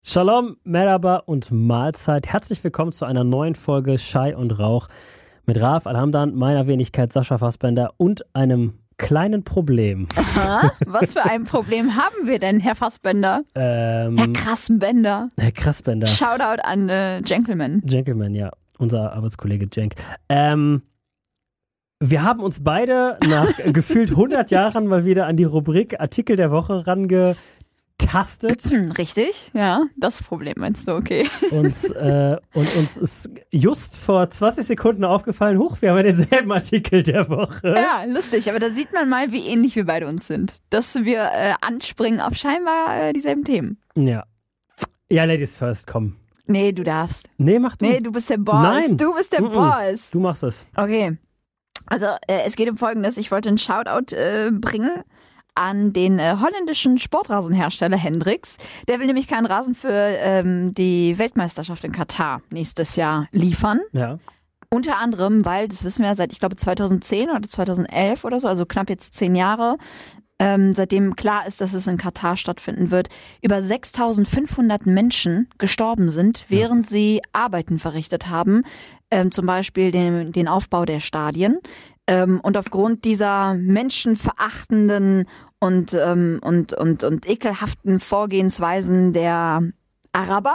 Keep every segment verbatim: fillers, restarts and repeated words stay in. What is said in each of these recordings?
Shalom, Merhaba und Mahlzeit. Herzlich willkommen zu einer neuen Folge Schei und Rauch mit Raf Alhamdan, meiner Wenigkeit Sascha Fassbender und einem kleinen Problem. Aha, was für ein Problem haben wir denn, Herr Fassbender? Ähm, Herr Krassbender. Herr Krassbender. Shoutout an äh, Gentleman. Gentleman, ja. Unser Arbeitskollege Jenk. Ähm, wir haben uns beide nach gefühlt hundert Jahren mal wieder an die Rubrik Artikel der Woche rangetastet. Richtig, ja, das Problem meinst du, okay. Uns, äh, und uns ist just vor zwanzig Sekunden aufgefallen, huch, wir haben ja denselben Artikel der Woche. Ja, lustig, aber da sieht man mal, wie ähnlich wir beide uns sind. Dass wir äh, anspringen auf scheinbar äh, dieselben Themen. Ja. Ja, Ladies first, komm. Nee, du darfst. Nee, mach du. Nee, du bist der Boss. Nein. Du bist der Mm-mm. Boss. Du machst es. Okay. Also, äh, es geht um Folgendes. Ich wollte einen Shoutout äh, bringen an den äh, holländischen Sportrasenhersteller Hendrix. Der will nämlich keinen Rasen für ähm, die Weltmeisterschaft in Katar nächstes Jahr liefern. Ja. Unter anderem, weil, das wissen wir ja seit, ich glaube, zweitausendzehn oder zweitausendelf oder so, also knapp jetzt zehn Jahre, ähm, seitdem klar ist, dass es in Katar stattfinden wird, über sechstausendfünfhundert Menschen gestorben sind, während ja. sie Arbeiten verrichtet haben, ähm, zum Beispiel den, den Aufbau der Stadien. Ähm, und aufgrund dieser menschenverachtenden und, ähm, und, und, und ekelhaften Vorgehensweisen der Araber,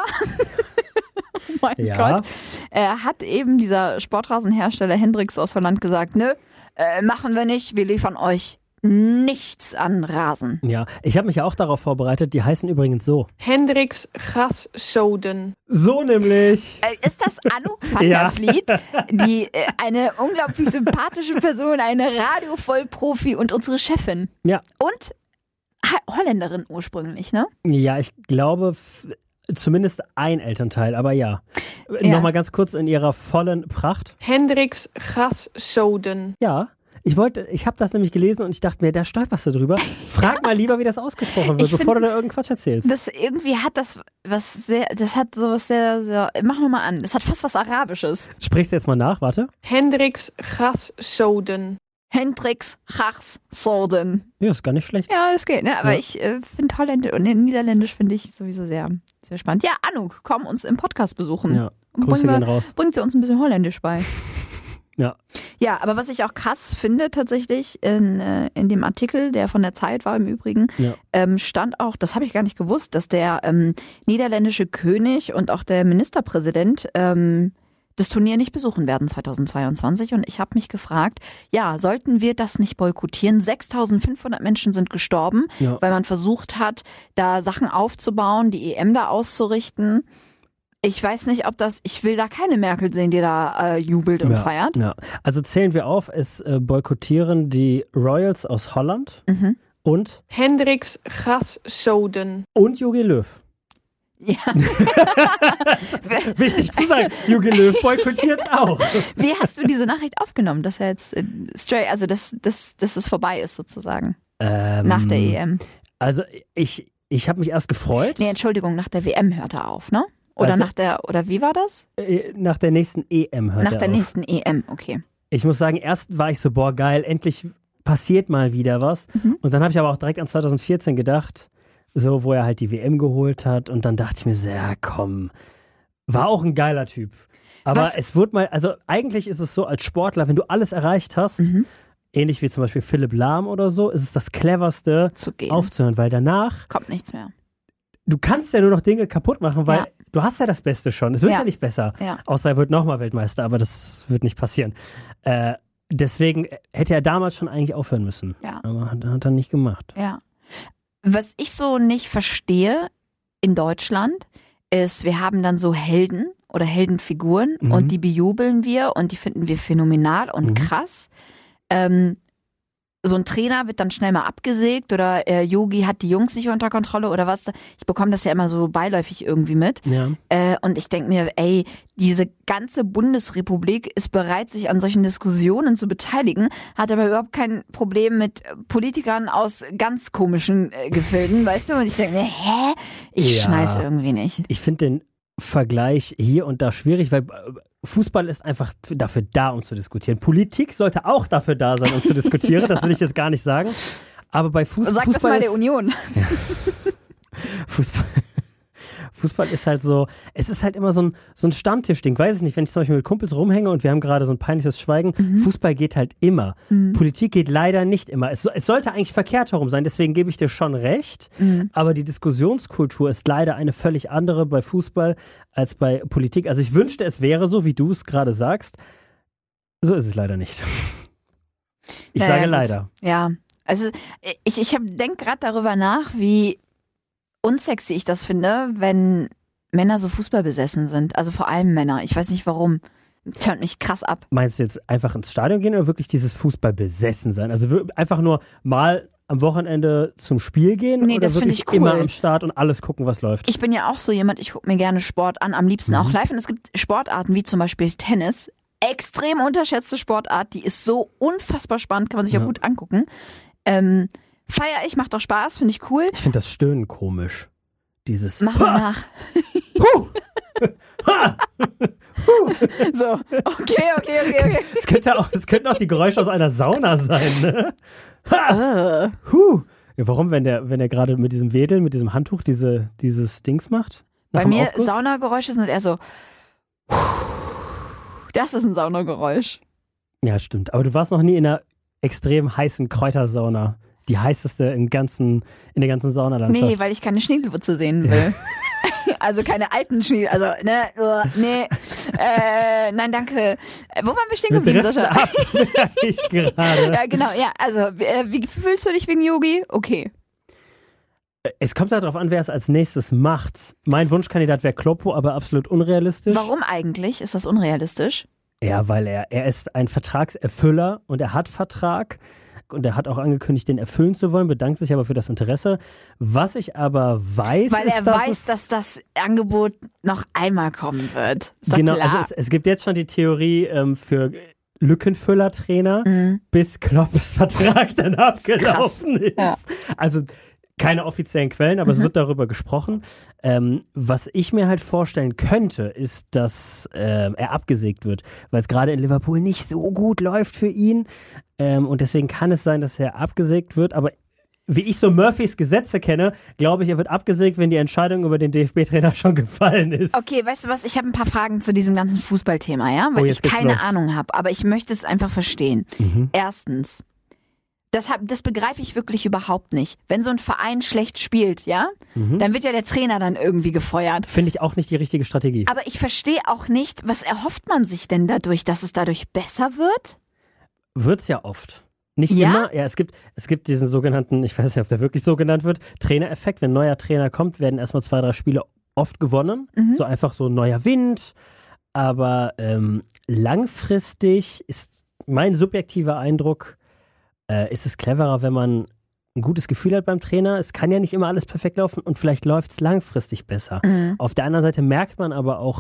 oh mein Ja. Gott, äh, hat eben dieser Sportrasenhersteller Hendrix aus Holland gesagt, nö, äh, machen wir nicht, wir liefern euch nichts an Rasen. Ja, ich habe mich ja auch darauf vorbereitet, die heißen übrigens so. Hendrix Graszoden. So nämlich. Äh, ist das Anouk van der Vliet, die äh, eine unglaublich sympathische Person, eine Radiovollprofi und unsere Chefin. Ja. Und ha- Holländerin ursprünglich, ne? Ja, ich glaube f- zumindest ein Elternteil, aber ja. Ja. Nochmal ganz kurz in ihrer vollen Pracht. Hendrix Graszoden. Ja. Ich wollte, ich habe das nämlich gelesen und ich dachte mir, da stolperst du drüber. Frag mal lieber, wie das ausgesprochen wird, Ich bevor find, du da irgendeinen Quatsch erzählst. Das irgendwie hat das was sehr, das hat sowas sehr, sehr, mach noch mal an, das hat fast was Arabisches. Sprichst du jetzt mal nach, warte. Hendrix Graszoden. Hendrix Graszoden. Ja, ist gar nicht schlecht. Ja, das geht, ne? Aber Ja. ich äh, finde Holländisch und Niederländisch finde ich sowieso sehr, sehr spannend. Ja, Anouk, komm uns im Podcast besuchen. Ja, Und Grüße bringen gehen wir, raus. bringt sie uns ein bisschen Holländisch bei. Ja. Ja, aber was ich auch krass finde tatsächlich in, äh, in dem Artikel, der von der Zeit war im Übrigen, Ja. ähm, stand auch, das habe ich gar nicht gewusst, dass der ähm, niederländische König und auch der Ministerpräsident ähm, das Turnier nicht besuchen werden zweitausendzweiundzwanzig. Und ich habe mich gefragt, ja, sollten wir das nicht boykottieren? sechstausendfünfhundert Menschen sind gestorben, Ja. weil man versucht hat, da Sachen aufzubauen, die E M da auszurichten. Ich weiß nicht, ob das, ich will da keine Merkel sehen, die da äh, jubelt und ja. feiert. Ja. Also zählen wir auf, es äh, boykottieren die Royals aus Holland Mhm. und, Hendrix Graszoden. und Jogi Löw. Ja. Wichtig zu sagen, Jogi Löw boykottiert auch. Wie hast du diese Nachricht aufgenommen, dass er jetzt äh, straight, also dass, dass, dass es vorbei ist sozusagen, Ähm, nach der E M? Also ich, ich habe mich erst gefreut. Nee, Entschuldigung, nach der W M hört er auf, ne? Oder Also- nach der, oder wie war das? Äh, Nach der nächsten E M hört Nach er der auf. nächsten E M, okay. Ich muss sagen, erst war ich so, boah, geil, endlich passiert mal wieder was. Mhm. Und dann habe ich aber auch direkt an zweitausendvierzehn gedacht, so, wo er halt die W M geholt hat. Und dann dachte ich mir so, ja, komm, war auch ein geiler Typ. Aber Was- es wurde mal, also eigentlich ist es so, als Sportler, wenn du alles erreicht hast, Mhm. ähnlich wie zum Beispiel Philipp Lahm oder so, ist es das Cleverste, Zu gehen. aufzuhören, weil danach, Kommt nichts mehr. du kannst ja nur noch Dinge kaputt machen, weil Ja. du hast ja das Beste schon. Es wird ja, Ja. nicht besser. Ja. Außer er wird nochmal Weltmeister, aber das wird nicht passieren. Äh, deswegen hätte er damals schon eigentlich aufhören müssen. Ja. Aber hat, hat er nicht gemacht. Ja. Was ich so nicht verstehe in Deutschland, ist, wir haben dann so Helden oder Heldenfiguren Mhm. und die bejubeln wir und die finden wir phänomenal und Mhm. krass. Ähm, so ein Trainer wird dann schnell mal abgesägt oder äh, Yogi hat die Jungs nicht unter Kontrolle oder was. Ich bekomme das ja immer so beiläufig irgendwie mit. Ja. Äh, und ich denke mir, ey, diese ganze Bundesrepublik ist bereit, sich an solchen Diskussionen zu beteiligen, hat aber überhaupt kein Problem mit Politikern aus ganz komischen äh, Gefilden, weißt du? Und ich denke mir, hä? Ich Ja. schnall's irgendwie nicht. Ich finde den Vergleich hier und da schwierig, weil Fußball ist einfach dafür da, um zu diskutieren. Politik sollte auch dafür da sein, um zu diskutieren. Das will ich jetzt gar nicht sagen. Aber bei Fuß Sag Fußball das mal ist, der Union. Fußball, Fußball ist halt so, es ist halt immer so ein, so ein Stammtischding. Weiß ich nicht, wenn ich zum Beispiel mit Kumpels rumhänge und wir haben gerade so ein peinliches Schweigen, mhm. Fußball geht halt immer. Mhm. Politik geht leider nicht immer. Es, es sollte eigentlich verkehrt herum sein, deswegen gebe ich dir schon recht. Mhm. Aber die Diskussionskultur ist leider eine völlig andere bei Fußball als bei Politik. Also ich wünschte, es wäre so, wie du es gerade sagst. So ist es leider nicht. Ich naja, sage gut. leider. Ja, also ich, ich denke gerade darüber nach, wie unsexy ich das finde, wenn Männer so fußballbesessen sind. Also vor allem Männer. Ich weiß nicht warum. Turnt mich krass ab. Meinst du jetzt einfach ins Stadion gehen oder wirklich dieses Fußballbesessen sein? Also wir- einfach nur mal am Wochenende zum Spiel gehen Nee, oder das find wirklich ich cool. immer am Start und alles gucken, was läuft? Ich bin ja auch so jemand, ich gucke mir gerne Sport an, am liebsten Mhm. auch live. Und es gibt Sportarten wie zum Beispiel Tennis. Extrem unterschätzte Sportart, die ist so unfassbar spannend, kann man sich ja, Ja. gut angucken. Ähm, feier ich, macht doch Spaß, finde ich cool. Ich finde das Stöhnen komisch. Dieses Mach mal nach. Huh! Ha! So, okay, okay, okay, okay. Es könnte auch, es könnten auch die Geräusche aus einer Sauna sein, ne? Ha! Äh. Huh! Ja, warum, wenn der, wenn der gerade mit diesem Wedeln, mit diesem Handtuch diese, dieses Dings macht? Nach Bei dem mir, Aufguss? Saunageräusche sind eher so. Das ist ein Saunageräusch. Ja, stimmt. Aber du warst noch nie in einer extrem heißen Kräutersauna. Die heißeste im ganzen, in der ganzen Saunalandschaft. Nee, weil ich keine Schniedelwurzel sehen will. Also keine alten Schniedel, also, ne, uh, nee, äh, nein, danke. Äh, Wo waren wir stehen Wir geblieben, driften Sascha? ab, ich gerade. Ja, genau, ja, also, äh, wie fühlst du dich wegen Yogi? Okay. Es kommt halt darauf an, wer es als nächstes macht. Mein Wunschkandidat wäre Kloppo, aber absolut unrealistisch. Warum eigentlich? Ist das unrealistisch? Ja, weil er, er ist ein Vertragserfüller und er hat Vertrag und er hat auch angekündigt, den erfüllen zu wollen, bedankt sich aber für das Interesse. Was ich aber weiß, Weil ist, er dass weiß, es, dass das Angebot noch einmal kommen wird. Ist doch genau, klar. also es, es gibt jetzt schon die Theorie ähm, für Lückenfüller-Trainer, Mhm. bis Klopps Vertrag dann abgelaufen ist. Ja. Also keine offiziellen Quellen, aber Mhm. es wird darüber gesprochen. Ähm, was ich mir halt vorstellen könnte, ist, dass ähm, er abgesägt wird, weil es gerade in Liverpool nicht so gut läuft für ihn. Ähm, und deswegen kann es sein, dass er abgesägt wird. Aber wie ich so Murphys Gesetze kenne, glaube ich, er wird abgesägt, wenn die Entscheidung über den D F B-Trainer schon gefallen ist. Okay, weißt du was, ich habe ein paar Fragen zu diesem ganzen Fußballthema, ja? Weil Oh, ich jetzt geht's keine los. Ahnung habe, aber ich möchte es einfach verstehen. Mhm. Erstens, das, hab, das begreife ich wirklich überhaupt nicht. Wenn so ein Verein schlecht spielt, ja, Mhm. dann wird ja der Trainer dann irgendwie gefeuert. Finde ich auch nicht die richtige Strategie. Aber ich verstehe auch nicht, was erhofft man sich denn dadurch, dass es dadurch besser wird? Wird's ja oft. Nicht Ja? immer. Ja, es gibt, es gibt diesen sogenannten, ich weiß nicht, ob der wirklich so genannt wird, Trainereffekt. Wenn ein neuer Trainer kommt, werden erstmal zwei, drei Spiele oft gewonnen. Mhm. So einfach so ein neuer Wind. Aber ähm, langfristig ist mein subjektiver Eindruck, äh, ist es cleverer, wenn man ein gutes Gefühl hat beim Trainer. Es kann ja nicht immer alles perfekt laufen und vielleicht läuft es langfristig besser. Mhm. Auf der anderen Seite merkt man aber auch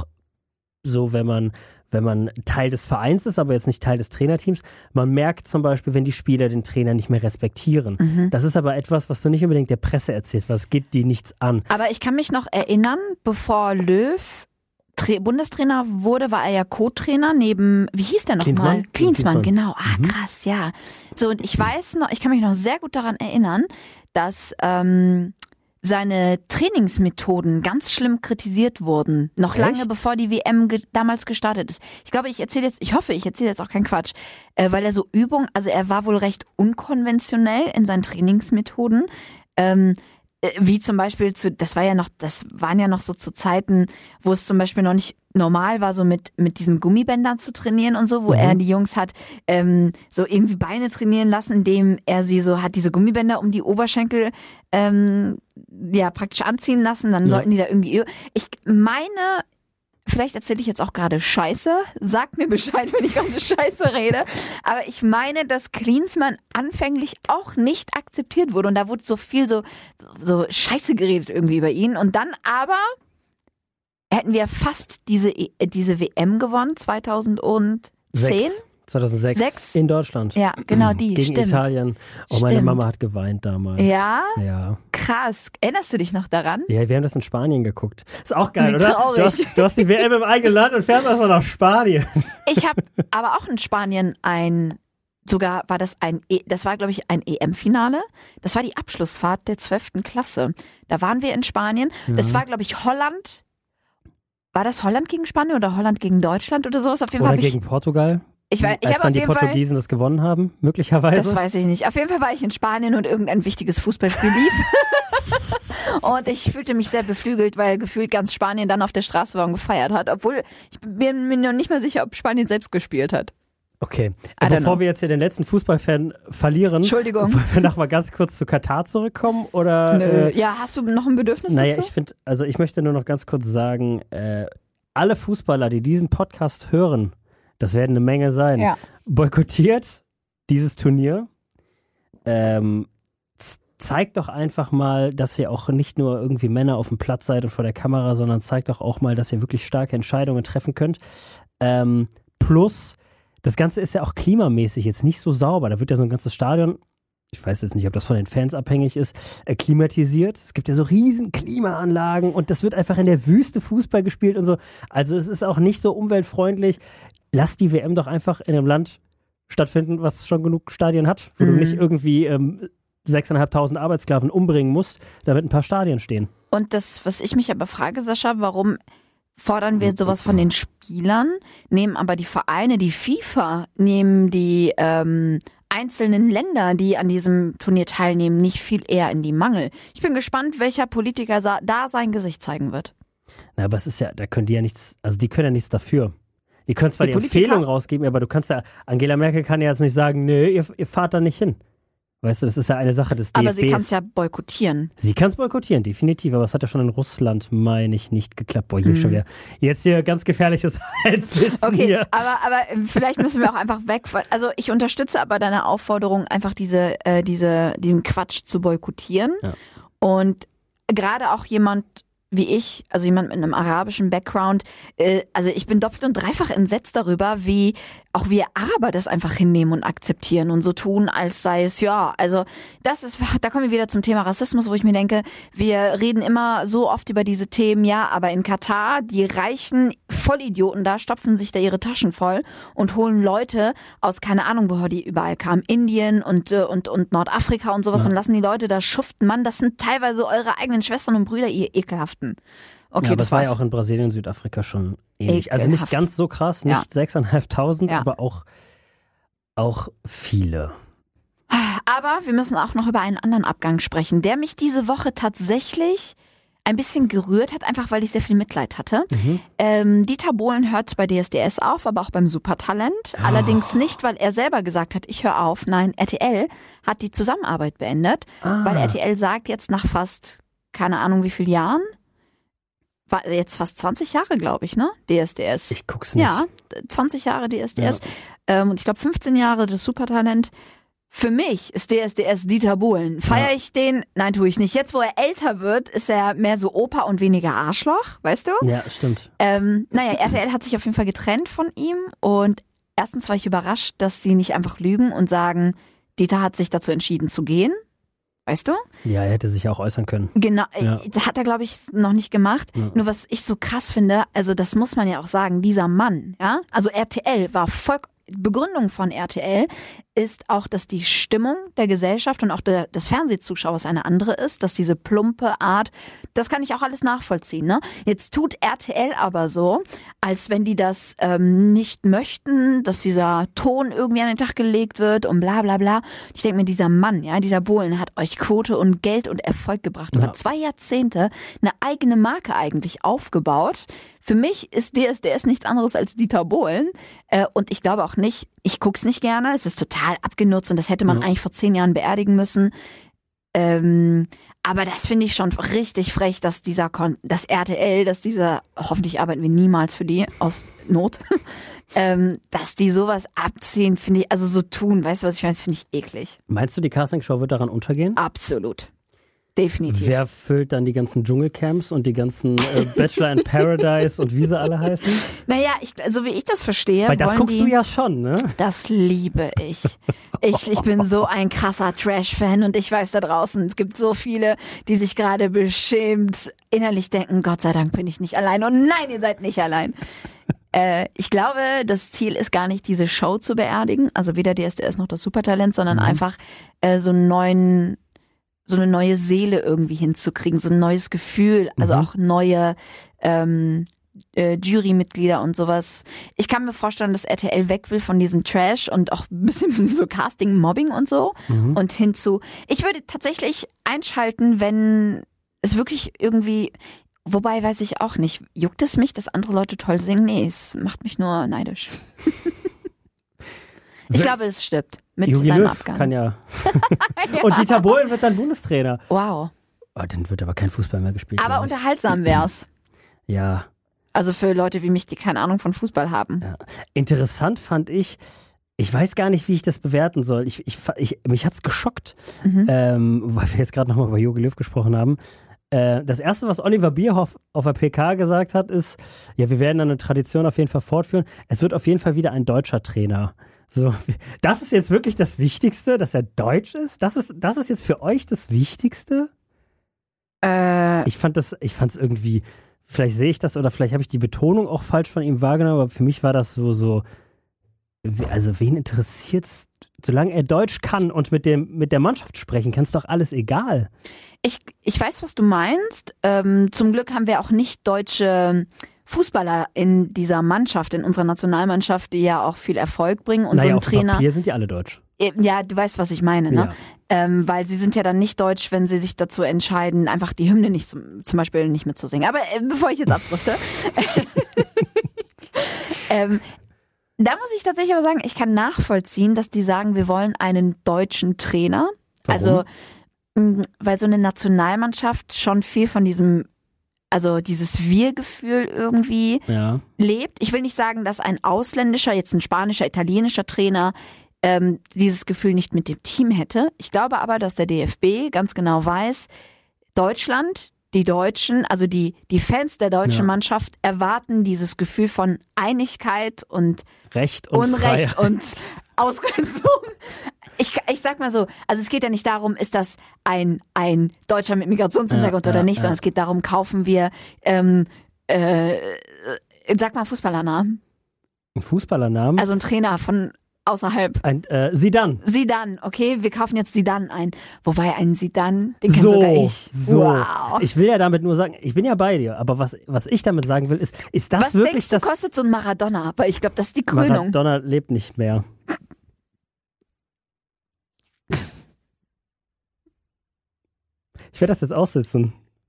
so, wenn man, wenn man Teil des Vereins ist, aber jetzt nicht Teil des Trainerteams, man merkt zum Beispiel, wenn die Spieler den Trainer nicht mehr respektieren. Mhm. Das ist aber etwas, was du nicht unbedingt der Presse erzählst, was geht die nichts an. Aber ich kann mich noch erinnern, bevor Löw Tra- Bundestrainer wurde, war er ja Co-Trainer neben, wie hieß der nochmal? Klinsmann? Klinsmann, Klinsmann. genau. Ah, Mhm. krass, ja. So, und ich weiß noch, ich kann mich noch sehr gut daran erinnern, dass ähm, seine Trainingsmethoden ganz schlimm kritisiert wurden. Noch Echt? lange bevor die W M ge- damals gestartet ist. Ich glaube, ich erzähle jetzt, ich hoffe, ich erzähle jetzt auch keinen Quatsch, äh, weil er so Übungen, also er war wohl recht unkonventionell in seinen Trainingsmethoden. Ähm, äh, wie zum Beispiel zu, das war ja noch, das waren ja noch so zu Zeiten, wo es zum Beispiel noch nicht normal war, so mit, mit diesen Gummibändern zu trainieren und so, wo Mhm. er die Jungs hat ähm, so irgendwie Beine trainieren lassen, indem er sie so hat diese Gummibänder um die Oberschenkel ähm, ja praktisch anziehen lassen, dann Ja. sollten die da irgendwie, ich meine, vielleicht erzähle ich jetzt auch gerade Scheiße, sagt mir Bescheid, wenn ich gerade Scheiße rede, aber ich meine, dass Klinsmann anfänglich auch nicht akzeptiert wurde und da wurde so viel so, so Scheiße geredet irgendwie über ihn und dann aber hätten wir fast diese, E- äh, diese W M gewonnen, zweitausendzehn. Sechs. zweitausendsechs Sechs? in Deutschland. Ja, genau die, Gegen stimmt. Italien. Oh, meine Stimmt. Mama hat geweint damals. Ja, Ja. krass. Erinnerst du dich noch daran? Ja, wir haben das in Spanien geguckt. Ist auch geil, Wie oder? traurig. Du hast, du hast die W M im eigenen Land und fährst erstmal nach Spanien. Ich habe aber auch in Spanien ein sogar war das ein, e- das war glaube ich ein E M-Finale. Das war die Abschlussfahrt der zwölften Klasse. Da waren wir in Spanien. Ja. Das war glaube ich Holland. War das Holland gegen Spanien oder Holland gegen Deutschland oder sowas? Auf jeden Oder Fall hab gegen Portugal, ich, ich, weiß, ich als habe dann auf die jeden Fall, Portugiesen das gewonnen haben, möglicherweise. das weiß ich nicht. Auf jeden Fall war ich in Spanien und irgendein wichtiges Fußballspiel lief. Und ich fühlte mich sehr beflügelt, weil gefühlt ganz Spanien dann auf der Straße war und gefeiert hat. Obwohl, ich bin mir noch nicht mal sicher, ob Spanien selbst gespielt hat. Okay, I don't bevor know. wir jetzt hier den letzten Fußballfan verlieren, Entschuldigung. wollen wir noch mal ganz kurz zu Katar zurückkommen? Oder, Nö. äh, Ja, hast du noch ein Bedürfnis naja, dazu? ich finde, also ich möchte nur noch ganz kurz sagen, äh, alle Fußballer, die diesen Podcast hören, das werden eine Menge sein, Ja. boykottiert dieses Turnier. Ähm, z- zeigt doch einfach mal, dass ihr auch nicht nur irgendwie Männer auf dem Platz seid und vor der Kamera, sondern zeigt doch auch mal, dass ihr wirklich starke Entscheidungen treffen könnt. Ähm, plus, das Ganze ist ja auch klimamäßig jetzt nicht so sauber. Da wird ja so ein ganzes Stadion, ich weiß jetzt nicht, ob das von den Fans abhängig ist, äh, klimatisiert. Es gibt ja so riesen Klimaanlagen und das wird einfach in der Wüste Fußball gespielt und so. Also es ist auch nicht so umweltfreundlich. Lass die W M doch einfach in einem Land stattfinden, was schon genug Stadien hat, wo Mhm. du nicht irgendwie ähm, sechstausendfünfhundert Arbeitssklaven umbringen musst, damit ein paar Stadien stehen. Und das, was ich mich aber frage, Sascha, warum fordern wir sowas von den Spielern, nehmen aber die Vereine, die FIFA, nehmen die ähm, einzelnen Länder, die an diesem Turnier teilnehmen, nicht viel eher in die Mangel. Ich bin gespannt, welcher Politiker sa- da sein Gesicht zeigen wird. Na, aber es ist ja, da können die ja nichts, also die können ja nichts dafür. Die können zwar Die die, Politiker? Empfehlung rausgeben, aber du kannst ja, Angela Merkel kann ja jetzt nicht sagen, nö, ihr, ihr fahrt da nicht hin. Weißt du, das ist ja eine Sache des D F Bs. Aber sie kann es ja boykottieren. Sie kann es boykottieren, definitiv, aber es hat ja schon in Russland, meine ich, nicht geklappt. Boah, hier Mhm. schon wieder. Jetzt hier ganz gefährliches Halbwissen Okay, hier. aber, aber vielleicht müssen wir auch einfach weg von, also ich unterstütze aber deine Aufforderung, einfach diese, äh, diese, diesen Quatsch zu boykottieren. Ja. Und gerade auch jemand wie ich, also jemand mit einem arabischen Background, äh, also ich bin doppelt und dreifach entsetzt darüber, wie auch wir Araber das einfach hinnehmen und akzeptieren und so tun, als sei es, ja, also das ist, da kommen wir wieder zum Thema Rassismus, wo ich mir denke, wir reden immer so oft über diese Themen, ja, aber in Katar, die reichen Vollidioten da, stopfen sich da ihre Taschen voll und holen Leute aus, keine Ahnung, woher die überall kamen, Indien und, äh, und, und Nordafrika und sowas Ja. und lassen die Leute da schuften. Mann, das sind teilweise eure eigenen Schwestern und Brüder, ihr Ekelhaften. Okay, ja, aber das das war war's. ja auch in Brasilien und Südafrika schon ähnlich. Also nicht Ekelhaft. ganz so krass, nicht Ja. sechstausendfünfhundert, Ja. aber auch, auch viele. Aber wir müssen auch noch über einen anderen Abgang sprechen, der mich diese Woche tatsächlich ein bisschen gerührt hat, einfach weil ich sehr viel Mitleid hatte. Mhm. Ähm, Dieter Bohlen hört bei D S D S auf, aber auch beim Supertalent. Allerdings nicht, weil er selber gesagt hat, ich höre auf. Nein, R T L hat die Zusammenarbeit beendet, Ah. weil R T L sagt jetzt nach fast, keine Ahnung wie vielen Jahren, war jetzt fast zwanzig Jahre, glaube ich, ne? D S D S. Ich guck's nicht. Ja, zwanzig Jahre D S D S. Ähm, und ich glaube fünfzehn Jahre das Supertalent. Für mich ist D S D S Dieter Bohlen. Feiere Ja. ich den? Nein, tue ich nicht. Jetzt, wo er älter wird, ist er mehr so Opa und weniger Arschloch, weißt du? Ja, stimmt. Ähm, naja, R T L hat sich auf jeden Fall getrennt von ihm. Und erstens war ich überrascht, dass sie nicht einfach lügen und sagen, Dieter hat sich dazu entschieden zu gehen. Weißt du? Ja, er hätte sich auch äußern können. Genau, Ja. äh, hat er, glaube ich, noch nicht gemacht. Ja. Nur was ich so krass finde, also das muss man ja auch sagen, dieser Mann, ja, also R T L war voll, Begründung von R T L ist auch, dass die Stimmung der Gesellschaft und auch der, des Fernsehzuschauers eine andere ist, dass diese plumpe Art, das kann ich auch alles nachvollziehen. Ne? Jetzt tut R T L aber so, als wenn die das ähm, nicht möchten, dass dieser Ton irgendwie an den Tag gelegt wird und bla bla bla. Ich denke mir, dieser Mann, ja, dieser Bohlen hat euch Quote und Geld und Erfolg gebracht. Über Ja. zwei Jahrzehnte eine eigene Marke eigentlich aufgebaut. Für mich ist D S D S nichts anderes als Dieter Bohlen. Äh, und ich glaube auch nicht, ich guck's nicht gerne, es ist total abgenutzt und das hätte man Ja. eigentlich vor zehn Jahren beerdigen müssen. Ähm, aber das finde ich schon richtig frech, dass dieser Kon das R T L, dass dieser, hoffentlich arbeiten wir niemals für die aus Not, ähm, dass die sowas abziehen, finde ich, also so tun, weißt du, was ich meine, das finde ich eklig. Meinst du, die Castingshow wird daran untergehen? Absolut. Definitiv. Wer füllt dann die ganzen Dschungelcamps und die ganzen äh, Bachelor in Paradise und wie sie alle heißen? Naja, ich, so wie ich das verstehe, Weil das wollen guckst die, du ja schon, ne? Das liebe ich. Ich, ich bin so ein krasser Trash-Fan und ich weiß da draußen, es gibt so viele, die sich gerade beschämt innerlich denken, Gott sei Dank bin ich nicht allein. Und nein, ihr seid nicht allein. Äh, ich glaube, das Ziel ist gar nicht, diese Show zu beerdigen, also weder D S D S noch das Supertalent, sondern mhm. einfach äh, so einen neuen, so eine neue Seele irgendwie hinzukriegen, so ein neues Gefühl, also mhm. auch neue ähm, äh, Jurymitglieder und sowas. Ich kann mir vorstellen, dass R T L weg will von diesem Trash und auch ein bisschen so Casting, Mobbing und so mhm. und hinzu. Ich würde tatsächlich einschalten, wenn es wirklich irgendwie, wobei weiß ich auch nicht, juckt es mich, dass andere Leute toll singen? Nee, es macht mich nur neidisch. Ich glaube, es stirbt mit Jogi seinem Löw Abgang. Kann ja. ja. Und Dieter Bohlen wird dann Bundestrainer. Wow. Oh, dann wird aber kein Fußball mehr gespielt. Aber unterhaltsam wär's. Ja. Also für Leute wie mich, die keine Ahnung von Fußball haben. Ja. Interessant fand ich, ich weiß gar nicht, wie ich das bewerten soll. Ich, ich, ich, mich hat's geschockt, mhm. ähm, weil wir jetzt gerade nochmal über Jogi Löw gesprochen haben. Äh, das Erste, was Oliver Bierhoff auf der P K gesagt hat, ist, ja, wir werden eine Tradition auf jeden Fall fortführen. Es wird auf jeden Fall wieder ein deutscher Trainer. So, das ist jetzt wirklich das Wichtigste, dass er deutsch ist? Das ist, das ist jetzt für euch das Wichtigste? Äh, ich fand das, ich fand es irgendwie, vielleicht sehe ich das oder vielleicht habe ich die Betonung auch falsch von ihm wahrgenommen, aber für mich war das so, so, also wen interessiert's? Solange er Deutsch kann und mit dem, mit der Mannschaft sprechen kann, ist doch alles egal. Ich, ich weiß, was du meinst. Ähm, zum Glück haben wir auch nicht deutsche Fußballer in dieser Mannschaft, in unserer Nationalmannschaft, die ja auch viel Erfolg bringen. Und naja, so ein auf Trainer. Papier sind die alle deutsch. Ja, du weißt, was ich meine, ne? Ja. Ähm, weil sie sind ja dann nicht deutsch, wenn sie sich dazu entscheiden, einfach die Hymne nicht zum, zum Beispiel nicht mitzusingen. Aber äh, bevor ich jetzt abdrifte. ähm, da muss ich tatsächlich aber sagen, ich kann nachvollziehen, dass die sagen, wir wollen einen deutschen Trainer. Warum? Also, mh, weil so eine Nationalmannschaft schon viel von diesem, also dieses Wir-Gefühl irgendwie ja. lebt. Ich will nicht sagen, dass ein ausländischer, jetzt ein spanischer, italienischer Trainer ähm, dieses Gefühl nicht mit dem Team hätte. Ich glaube aber, dass der D F B ganz genau weiß, Deutschland, die Deutschen, also die, die Fans der deutschen ja. Mannschaft erwarten dieses Gefühl von Einigkeit und Recht und Unrecht Freiheit. und Ausgrenzung. Ich, ich sag mal so, also es geht ja nicht darum, ist das ein, ein Deutscher mit Migrationshintergrund ja, oder ja, nicht, ja. sondern es geht darum, kaufen wir, ähm, äh, sag mal Fußballernamen. Ein Fußballernamen? Also ein Trainer von außerhalb. Ein äh, Zidane. Zidane, okay, wir kaufen jetzt Zidane ein. Wobei ein Zidane, den kennt so, sogar ich. So. Wow. Ich will ja damit nur sagen, ich bin ja bei dir, aber was, was ich damit sagen will, ist, ist das was wirklich denkst das... du, kostet so ein Maradona? Aber ich glaube, das ist die Krönung. Maradona lebt nicht mehr. Ich werde das jetzt aussitzen.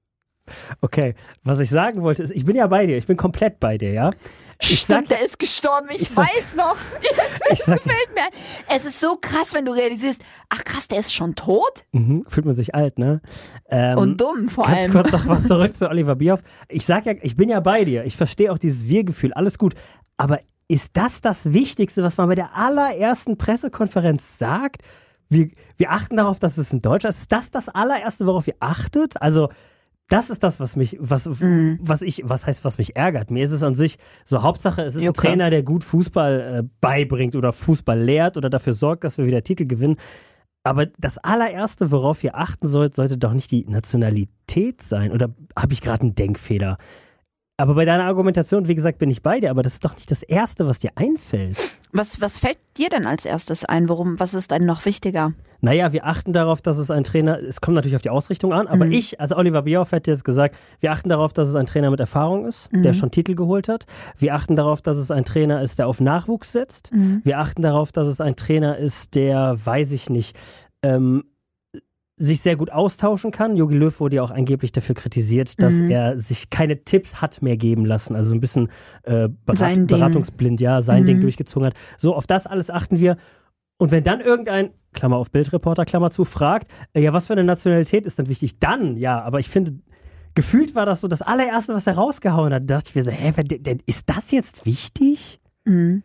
Okay, was ich sagen wollte ist, ich bin ja bei dir, ich bin komplett bei dir, ja? Ich Stimmt, sag, der ist gestorben, ich, ich sag, weiß noch. ich sag, Gefällt mir. Es ist so krass, wenn du realisierst, ach krass, der ist schon tot? Mhm, fühlt man sich alt, ne? Ähm, Und dumm vor ganz allem. kurz noch mal zurück zu Oliver Bierhoff. Ich sag ja, ich bin ja bei dir, ich verstehe auch dieses Wir-Gefühl, alles gut, aber ist das das Wichtigste, was man bei der allerersten Pressekonferenz sagt? Wir, wir achten darauf, dass es ein Deutscher ist. Ist das das allererste, worauf ihr achtet? Also, das ist das, was mich, was, Mhm. was ich, was heißt, was mich ärgert. Mir ist es an sich so, Hauptsache, es ist Jucke. ein Trainer, der gut Fußball äh, beibringt oder Fußball lehrt oder dafür sorgt, dass wir wieder Titel gewinnen. Aber das allererste, worauf ihr achten sollt, sollte doch nicht die Nationalität sein. Oder habe ich gerade einen Denkfehler? Aber bei deiner Argumentation, wie gesagt, bin ich bei dir, aber das ist doch nicht das Erste, was dir einfällt. Was, was fällt dir denn als erstes ein? Worum, was ist denn noch wichtiger? Naja, wir achten darauf, dass es ein Trainer, es kommt natürlich auf die Ausrichtung an, aber Mhm. ich, also Oliver Bierhoff hätte jetzt gesagt, wir achten darauf, dass es ein Trainer mit Erfahrung ist, Mhm. der schon Titel geholt hat. Wir achten darauf, dass es ein Trainer ist, der auf Nachwuchs setzt. Mhm. Wir achten darauf, dass es ein Trainer ist, der, weiß ich nicht, ähm, sich sehr gut austauschen kann. Jogi Löw wurde ja auch angeblich dafür kritisiert, dass Mhm. er sich keine Tipps hat mehr geben lassen. Also so ein bisschen äh, berat Sein Ding. beratungsblind, ja, sein Mhm. Ding durchgezogen hat. So, auf das alles achten wir. Und wenn dann irgendein, Klammer auf Bildreporter, Klammer zu, fragt, äh, ja, was für eine Nationalität ist dann wichtig? Dann, ja, aber ich finde, gefühlt war das so das allererste, was er rausgehauen hat. Da dachte ich mir so, hä, wer- der- der- ist das jetzt wichtig? Mhm.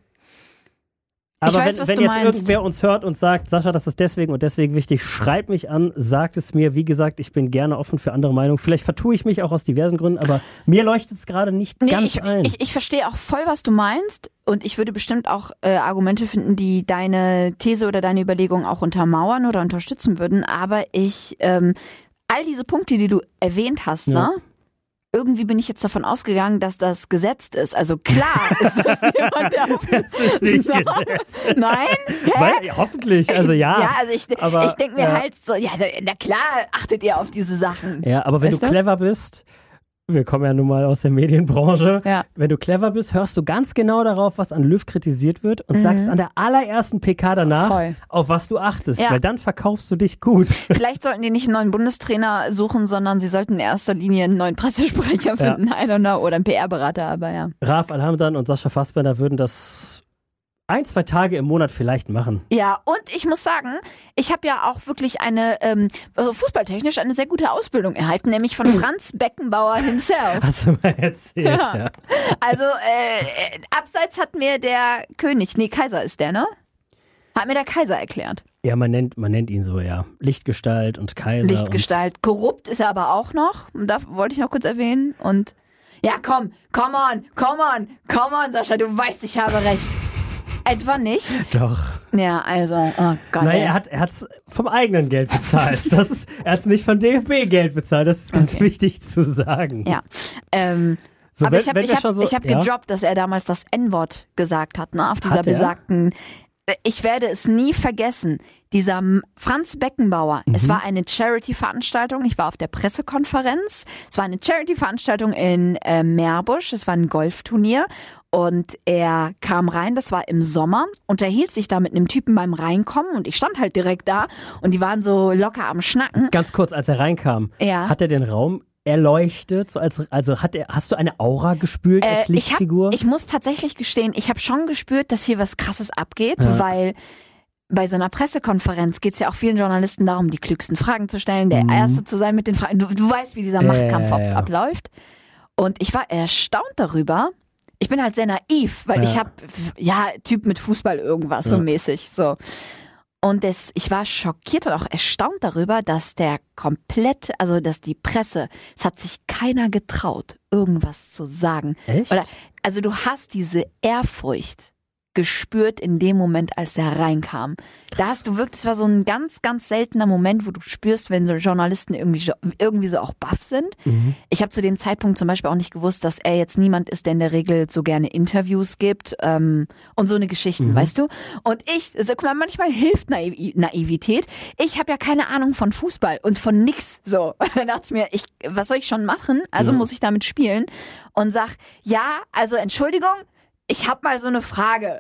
Aber weiß, wenn, was wenn du jetzt meinst. irgendwer uns hört und sagt, Sascha, das ist deswegen und deswegen wichtig, schreib mich an, sagt es mir. Wie gesagt, ich bin gerne offen für andere Meinungen. Vielleicht vertue ich mich auch aus diversen Gründen, aber mir leuchtet es gerade nicht Nee, ganz ich, ein. ich, ich verstehe auch voll, was du meinst. Und ich würde bestimmt auch äh, Argumente finden, die deine These oder deine Überlegung auch untermauern oder unterstützen würden. Aber ich, ähm, all diese Punkte, die du erwähnt hast, Ja. ne? irgendwie bin ich jetzt davon ausgegangen, dass das gesetzt ist. Also klar ist das jemand, der... Das ist nicht gesetzt. Nein? Hä? Weil, ja, hoffentlich, also ja. Ja, also ich, aber, ich denke mir ja. halt so, ja, na klar achtet ihr auf diese Sachen. Ja, aber wenn Weißt du du? clever bist, wir kommen ja nun mal aus der Medienbranche, Ja. wenn du clever bist, hörst du ganz genau darauf, was an Löw kritisiert wird und Mhm. sagst an der allerersten P K danach, Voll. auf was du achtest, Ja. weil dann verkaufst du dich gut. Vielleicht sollten die nicht einen neuen Bundestrainer suchen, sondern sie sollten in erster Linie einen neuen Pressesprecher finden, I don't know, oder einen P R-Berater, aber ja. Raf Alhamdan und Sascha Fassbender würden das ein, zwei Tage im Monat vielleicht machen. Ja, und ich muss sagen, ich habe ja auch wirklich eine, ähm, also fußballtechnisch eine sehr gute Ausbildung erhalten, nämlich von Franz Beckenbauer himself. Hast du mal erzählt, ja. Ja. Also, äh, abseits hat mir der König, nee, Kaiser ist der, ne? Hat mir der Kaiser erklärt. Ja, man nennt, man nennt ihn so, ja. Lichtgestalt und Kaiser. Lichtgestalt. Korrupt ist er aber auch noch. Da wollte ich noch kurz erwähnen. Und ja, komm, come on, come on, come on, Sascha, du weißt, ich habe recht. Etwa nicht? Und, doch. Ja, also, oh Gott. Nein, ey. er hat er hat's vom eigenen Geld bezahlt. Das ist, er hat es nicht von D F B-Geld bezahlt. Das ist ganz Okay. wichtig zu sagen. Ja. Ähm, So, aber wenn- ich habe wenn ich wir hab, schon so- ich hab ja? gedroppt, dass er damals das N-Wort gesagt hat, ne? Auf dieser Hat er? besagten. Ich werde es nie vergessen. Dieser M- Franz Beckenbauer, Mhm. es war eine Charity-Veranstaltung. Ich war auf der Pressekonferenz. Es war eine Charity-Veranstaltung in äh, Meerbusch. Es war ein Golfturnier. Und er kam rein, das war im Sommer, unterhielt sich da mit einem Typen beim Reinkommen und ich stand halt direkt da und die waren so locker am Schnacken. Ganz kurz, als er reinkam, Ja. hat er den Raum erleuchtet? So als, also hat er, hast du eine Aura gespürt als Äh, ich, hab, Lichtfigur? ich muss tatsächlich gestehen, ich habe schon gespürt, dass hier was Krasses abgeht, Ja. weil bei so einer Pressekonferenz geht es ja auch vielen Journalisten darum, die klügsten Fragen zu stellen, der Mhm. Erste zu sein mit den Fragen. Du, du weißt, wie dieser Ja, Machtkampf ja, oft ja. abläuft. Und ich war erstaunt darüber. Ich bin halt sehr naiv, weil Ja. ich habe, ja, Typ mit Fußball irgendwas, so Ja. mäßig, so. Und das, ich war schockiert und auch erstaunt darüber, dass der komplette, also dass die Presse, es hat sich keiner getraut, irgendwas zu sagen. Echt? Oder, also du hast diese Ehrfurcht gespürt in dem Moment, als er reinkam. Da hast du wirklich, es war so ein ganz, ganz seltener Moment, wo du spürst, wenn so Journalisten irgendwie, irgendwie so auch baff sind. Mhm. Ich habe zu dem Zeitpunkt zum Beispiel auch nicht gewusst, dass er jetzt niemand ist, der in der Regel so gerne Interviews gibt ähm, und so eine Geschichten, Mhm. weißt du? Und ich, also, guck mal, manchmal hilft Naiv Naivität. Ich habe ja keine Ahnung von Fußball und von nix. So, da dachte ich mir, ich, was soll ich schon machen? Also Ja. muss ich damit spielen und sag, ja, also Entschuldigung, ich habe mal so eine Frage.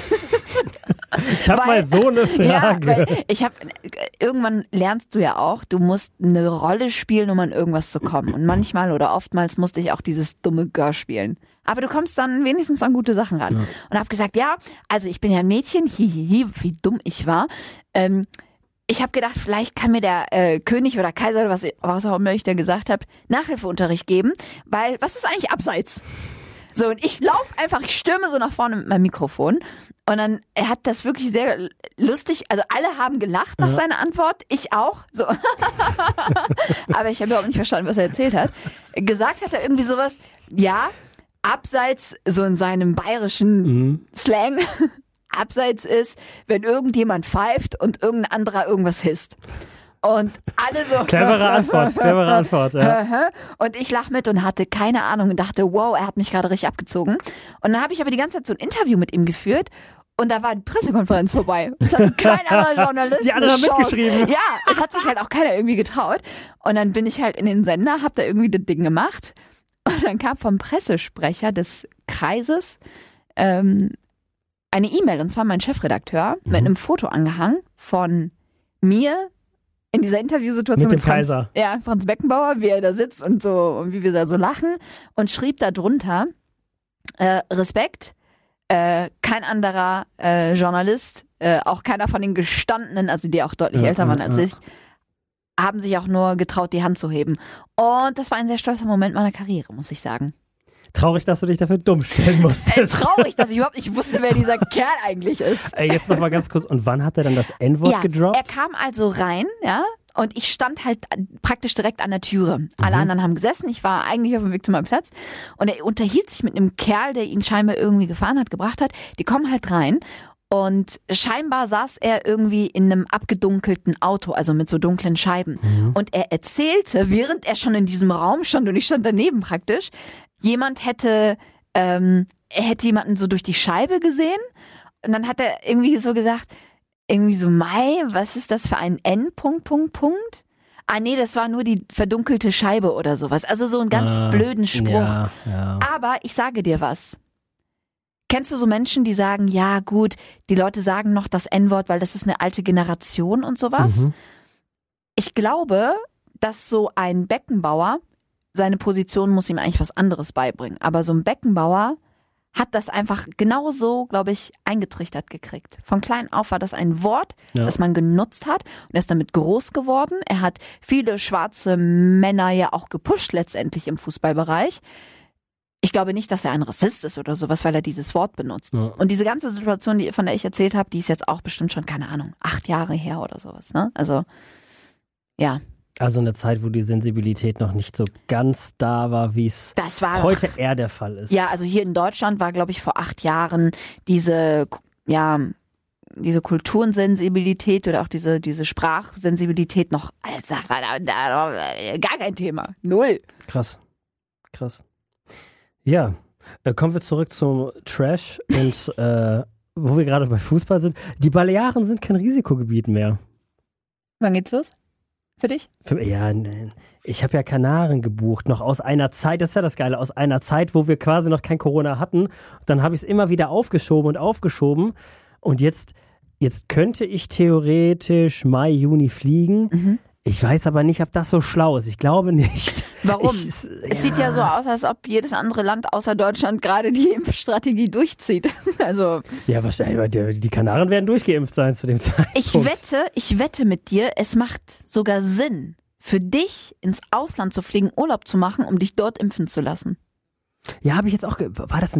Ich habe Weil- mal so eine Frage. Ja, weil ich habe irgendwann lernst du ja auch, du musst eine Rolle spielen, um an irgendwas zu kommen. Und manchmal oder oftmals musste ich auch dieses dumme Girl spielen. Aber du kommst dann wenigstens an gute Sachen ran. Ja. Und habe gesagt, ja, also ich bin ja ein Mädchen, hihihi, wie dumm ich war. Ähm, ich habe gedacht, vielleicht kann mir der äh, König oder Kaiser oder was, was auch immer ich da gesagt habe, Nachhilfeunterricht geben, weil was ist eigentlich abseits? So, und ich laufe einfach, ich stürme so nach vorne mit meinem Mikrofon. Und dann, er hat das wirklich sehr lustig, also alle haben gelacht nach Ja. seiner Antwort, ich auch. So. Aber ich habe überhaupt nicht verstanden, was er erzählt hat. Gesagt hat er irgendwie sowas, ja, abseits, so in seinem bayerischen Mhm. Slang, abseits ist, wenn irgendjemand pfeift und irgendein anderer irgendwas hisst. Und alle so. Clevere Antwort, clevere Antwort. Ja. Und ich lach mit und hatte keine Ahnung und dachte, wow, er hat mich gerade richtig abgezogen. Und dann habe ich aber die ganze Zeit so ein Interview mit ihm geführt und da war die Pressekonferenz vorbei. Es hat kein anderer Journalist Die anderen eine haben Chance. mitgeschrieben. Ja, es hat sich halt auch keiner irgendwie getraut. Und dann bin ich halt in den Sender, hab da irgendwie das Ding gemacht. Und dann kam vom Pressesprecher des Kreises ähm, eine E-Mail, und zwar mein Chefredakteur, Mhm. mit einem Foto angehangen von mir in dieser Interviewsituation Mit mit, dem Franz, Kaiser. ja, Franz Beckenbauer, wie er da sitzt und so und wie wir da so lachen, und schrieb da drunter äh, Respekt, äh, kein anderer äh, Journalist, äh, auch keiner von den Gestandenen, also die auch deutlich Ja, älter waren ja, als ja. ich, haben sich auch nur getraut, die Hand zu heben. Und das war ein sehr stolzer Moment meiner Karriere, muss ich sagen. Traurig, dass du dich dafür dumm stellen Äh, musstest. traurig, dass ich überhaupt nicht wusste, wer dieser Kerl eigentlich ist. Ey, jetzt noch mal ganz kurz. Und wann hat er dann das N-Wort Ja, gedroppt? er kam also rein, ja, und ich stand halt praktisch direkt an der Türe. Alle Mhm. anderen haben gesessen, ich war eigentlich auf dem Weg zu meinem Platz und er unterhielt sich mit einem Kerl, der ihn scheinbar irgendwie gefahren hat, gebracht hat. Die kommen halt rein Und scheinbar saß er irgendwie in einem abgedunkelten Auto, also mit so dunklen Scheiben. Mhm. Und er erzählte, während er schon in diesem Raum stand und ich stand daneben praktisch, jemand hätte, ähm, er hätte jemanden so durch die Scheibe gesehen. Und dann hat er irgendwie so gesagt, irgendwie so, Mai, was ist das für ein N, Punkt, Punkt, Punkt? Ah nee, das war nur die verdunkelte Scheibe oder sowas. Also so einen ganz ah, blöden Spruch. Ja, ja. Aber ich sage dir was. Kennst du so Menschen, die sagen, ja gut, die Leute sagen noch das En-Wort, weil das ist eine alte Generation und sowas? Mhm. Ich glaube, dass so ein Beckenbauer, seine Position muss ihm eigentlich was anderes beibringen. Aber so ein Beckenbauer hat das einfach genauso, glaube ich, eingetrichtert gekriegt. Von klein auf war das ein Wort, ja. das man genutzt hat und er ist damit groß geworden. Er hat viele schwarze Männer ja auch gepusht letztendlich im Fußballbereich. Ich glaube nicht, dass er ein Rassist ist oder sowas, weil er dieses Wort benutzt. Ja. Und diese ganze Situation, die, von der ich erzählt habe, die ist jetzt auch bestimmt schon, keine Ahnung, acht Jahre her oder sowas. Ne? Also, ja. Also eine Zeit, wo die Sensibilität noch nicht so ganz da war, wie es heute eher der Fall ist. Ja, also hier in Deutschland war, glaube ich, vor acht Jahren diese, ja, diese Kulturensensibilität oder auch diese, diese Sprachsensibilität noch, also, gar kein Thema. Null. Krass. Krass. Ja, äh, kommen wir zurück zum Trash und äh, wo wir gerade bei Fußball sind. Die Balearen sind kein Risikogebiet mehr. Wann geht's los? Für dich? Für, ja, nein. Ich habe ja Kanaren gebucht, noch aus einer Zeit, das ist ja das Geile, aus einer Zeit, wo wir quasi noch kein Corona hatten. Dann habe ich es immer wieder aufgeschoben und aufgeschoben. Und jetzt, jetzt könnte ich theoretisch Mai, Juni fliegen. Mhm. Ich weiß aber nicht, ob das so schlau ist. Ich glaube nicht. Warum? Ich, es ja. sieht ja so aus, als ob jedes andere Land außer Deutschland gerade die Impfstrategie durchzieht. Also ja, wahrscheinlich. Die, die Kanaren werden durchgeimpft sein zu dem Zeitpunkt. Ich wette, ich wette mit dir, es macht sogar Sinn, für dich ins Ausland zu fliegen, Urlaub zu machen, um dich dort impfen zu lassen. Ja, habe ich jetzt auch. Ge- War das ein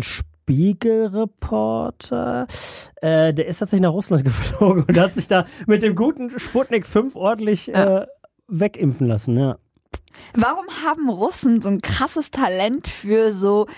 Spiegelreporter? Äh, der ist tatsächlich nach Russland geflogen und hat sich da mit dem guten Sputnik fünf ordentlich ja. äh, wegimpfen lassen, ja. Warum haben Russen so ein krasses Talent für so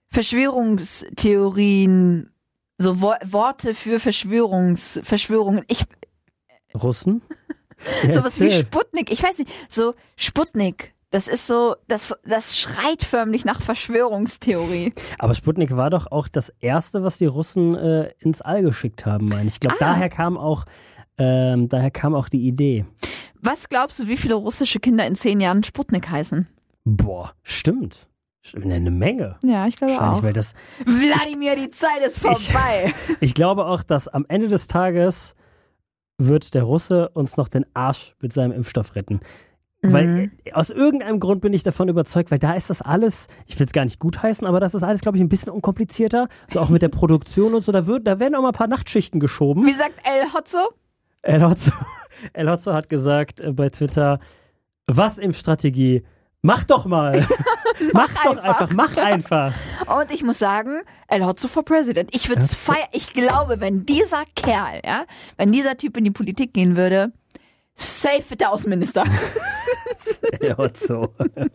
Verschwörungstheorien, so Wo- Worte für Verschwörungs, Verschwörungen? Ich Russen? Sowas wie Sputnik, ich weiß nicht, so Sputnik. Das ist so, das, das schreit förmlich nach Verschwörungstheorie. Aber Sputnik war doch auch das Erste, was die Russen äh, ins All geschickt haben, meine ich. Ich glaube, ah. daher kam auch, ähm, daher kam auch die Idee. Was glaubst du, wie viele russische Kinder in zehn Jahren Sputnik heißen? Boah, stimmt. Eine Menge. Ja, ich glaube auch. Weil das, Wladimir, ich, die Zeit ist vorbei. Ich, ich glaube auch, dass am Ende des Tages wird der Russe uns noch den Arsch mit seinem Impfstoff retten. Mhm. Weil aus irgendeinem Grund bin ich davon überzeugt, weil da ist das alles, ich will es gar nicht gutheißen, aber das ist alles, glaube ich, ein bisschen unkomplizierter. So auch mit der Produktion und so, da, wird, da werden auch mal ein paar Nachtschichten geschoben. Wie sagt El Hotzo? El Hotzo, El Hotzo hat gesagt äh, bei Twitter, was Impfstrategie? Mach doch mal. mach, mach doch einfach. einfach, mach einfach. Und ich muss sagen, El Hotzo for President. Ich würde es feiern. Ich glaube, wenn dieser Kerl, ja, wenn dieser Typ in die Politik gehen würde, safe wird der Außenminister. El Hotzo.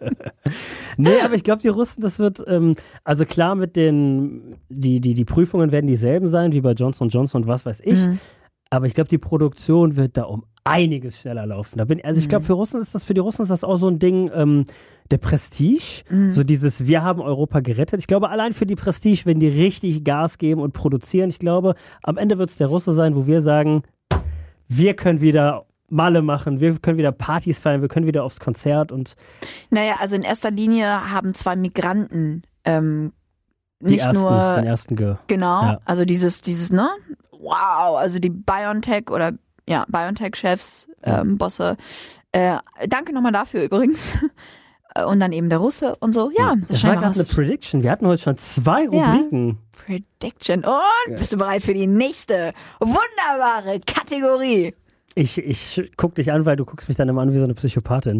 Nee, aber ich glaube, die Russen, das wird, ähm, also klar mit den, die, die, die Prüfungen werden dieselben sein, wie bei Johnson und Johnson und was weiß ich. Mhm. Aber ich glaube, die Produktion wird da um einiges schneller laufen. Da bin, also ich glaube, für Russen ist das, für die Russen ist das auch so ein Ding, ähm, der Prestige. Mhm. So dieses, wir haben Europa gerettet. Ich glaube, allein für die Prestige, wenn die richtig Gas geben und produzieren, ich glaube, am Ende wird es der Russe sein, wo wir sagen, wir können wieder Malle machen, wir können wieder Partys feiern, wir können wieder aufs Konzert und. Naja, also in erster Linie haben zwei Migranten ähm, die nicht ersten, nur den ersten Ge- genau, ja. also dieses, dieses, ne? Wow, also die BioNTech oder ja, BioNTech-Chefs, ähm, ja. Bosse. Äh, danke nochmal dafür übrigens. Und dann eben der Russe und so. Ja, das, das war gerade eine Prediction. Wir hatten heute schon zwei Rubriken. Ja. Prediction. Und ja. Bist du bereit für die nächste wunderbare Kategorie? Ich, ich guck dich an, weil du guckst mich dann immer an wie so eine Psychopathin.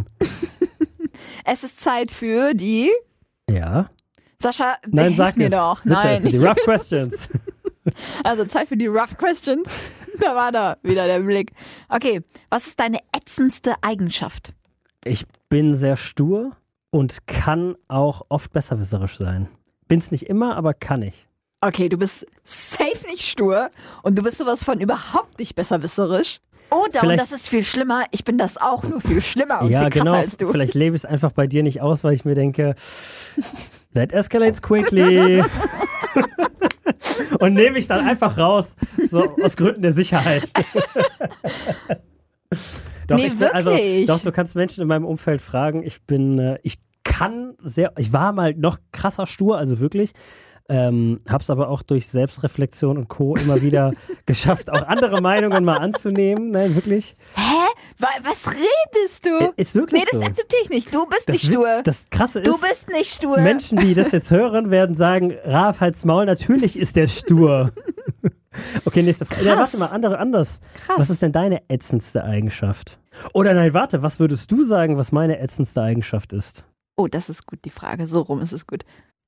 Es ist Zeit für die... Ja. Sascha, Nein, hilf sag mir es. doch. Bitte, Nein. die Rough Questions. Also Zeit für die Rough Questions. Da war da wieder der Blick. Okay, was ist deine ätzendste Eigenschaft? Ich bin sehr stur und kann auch oft besserwisserisch sein. Bin's nicht immer, aber kann ich. Okay, du bist safe nicht stur und du bist sowas von überhaupt nicht besserwisserisch. Oder, und das ist viel schlimmer, ich bin das auch, nur viel schlimmer und ja, viel krasser genau. als du. Vielleicht lebe ich es einfach bei dir nicht aus, weil ich mir denke, that escalates quickly. Und nehme ich dann einfach raus, so aus Gründen der Sicherheit. Doch, nee, ich bin, wirklich? Also, doch, du kannst Menschen in meinem Umfeld fragen. Ich bin, äh, ich kann sehr, ich war mal noch krasser stur, also wirklich. Ähm, hab's aber auch durch Selbstreflexion und Co. immer wieder geschafft, auch andere Meinungen mal anzunehmen. Nein, wirklich. Hä? Was redest du? Ist wirklich nee, das so. akzeptiere ich nicht. Du bist Das nicht wi- stur. Das Krasse ist, Du bist nicht stur. Menschen, die das jetzt hören, werden sagen, Raf, halt's Maul, natürlich ist der stur. Okay, nächste Frage. Ja, warte mal, andere, anders. Krass. Was ist denn deine ätzendste Eigenschaft? Oder nein, warte, was würdest du sagen, was meine ätzendste Eigenschaft ist? Oh, das ist gut, die Frage. So rum ist es gut.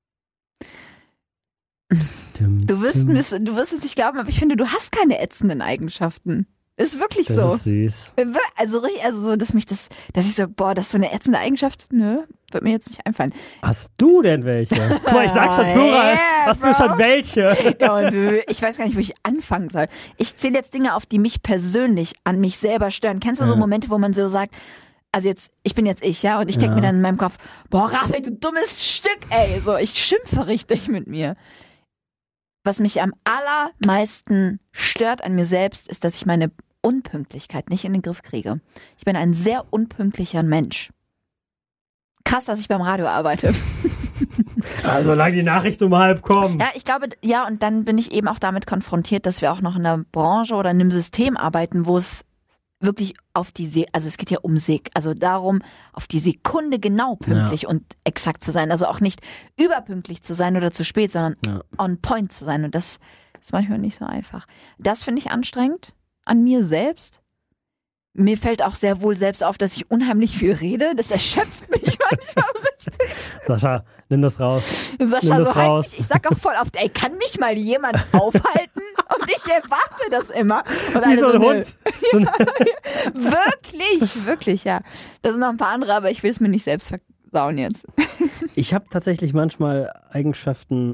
Dum, Du wirst, dum. miss- du wirst es nicht glauben, aber ich finde, du hast keine ätzenden Eigenschaften. Ist wirklich Das so. ist süß. Also, richtig- also so, dass mich das, dass ich so, boah, das ist so eine ätzende Eigenschaft. Nö, wird mir jetzt nicht einfallen. Hast du denn welche? Guck mal, ich sag schon plural. Yeah, Hast du bro. schon welche? Ja, und äh, ich weiß gar nicht, wo ich anfangen soll. Ich zähle jetzt Dinge auf, die mich persönlich an mich selber stören. Kennst du so Ja. Momente, wo man so sagt, also jetzt, ich bin jetzt ich, ja, und ich denke Ja. mir dann in meinem Kopf, boah, Raphael, du dummes Stück, ey, so, ich schimpfe richtig mit mir. Was mich am allermeisten stört an mir selbst, ist, dass ich meine Unpünktlichkeit nicht in den Griff kriege. Ich bin ein sehr unpünktlicher Mensch. Krass, dass ich beim Radio arbeite. Also, solange die Nachricht um halb kommt. Ja, ich glaube, ja, und dann bin ich eben auch damit konfrontiert, dass wir auch noch in einer Branche oder in einem System arbeiten, wo es wirklich auf die, Se- also es geht ja um Sek, also darum, auf die Sekunde genau pünktlich und exakt zu sein. Also auch nicht überpünktlich zu sein oder zu spät, sondern Ja. on point zu sein. Und das ist manchmal nicht so einfach. Das finde ich anstrengend an mir selbst. Mir fällt auch sehr wohl selbst auf, dass ich unheimlich viel rede. Das erschöpft mich manchmal richtig. Sascha, nimm das raus. Sascha, Nimm das so halt raus. mich. Ich sag auch voll oft, ey, kann mich mal jemand aufhalten? Und ich erwarte das immer. Und Wie alle so ein nö. Hund. So ein Wirklich, wirklich, ja. Das sind noch ein paar andere, aber ich will es mir nicht selbst versauen jetzt. Ich habe tatsächlich manchmal Eigenschaften,